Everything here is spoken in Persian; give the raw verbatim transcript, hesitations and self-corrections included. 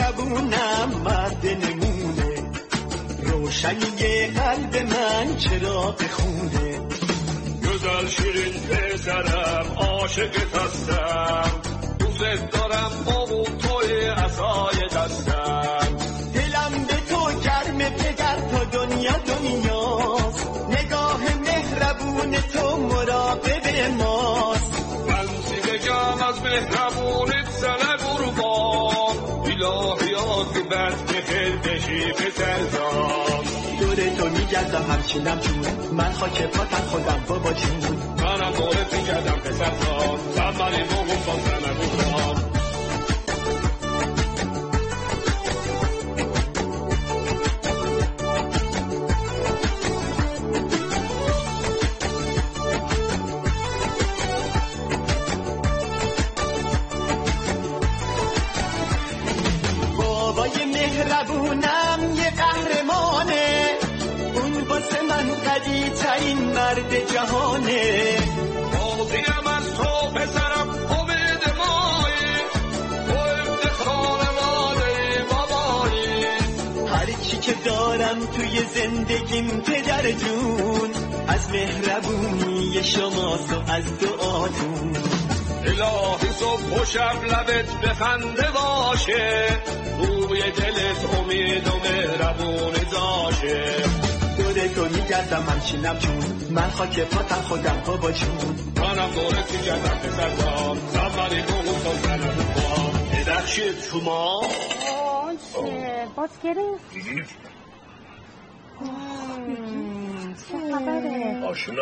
مهربونم مرد نمونه، روشنی قلب من چراغ خونه. گزل شیرین پسرم عاشقت هستم، دوست دارم با اون توی عصای دستم. دلم به تو گرمه پدر تا دنیا دنیاست، نگاه مهربون تو مراقب ماست. من سی بگم از مهربونت سنه قربان، الهیات بد بخیر بشی پسرزان. دور تو میگردم همچینم جون، من خاک پاتم خودم بابا جون. منم دورت میگردم پسرزان، سمنی بگم با سنه قربان. مهربونم یه قهرمانه، اون واسه من قدی ترین مرد جهانه. راضیم از تو پسرم امید مایی، تو افتخار مادری بابایی. هر چی که دارم توی زندگیم پدر جون، از مهربونی شماست و از دعاتون. الهی صبح و شب لبت بخنده باشه، روی دلت امید و مهربون داشه. دور تو میگردم همچینم جون، من خاک پاتم خودم بابا جون. منم دورت میگردم پسرزان، سمنی بگم تا زنم بخوام. بدخشید شما باشه باز گرفت. چه خبره؟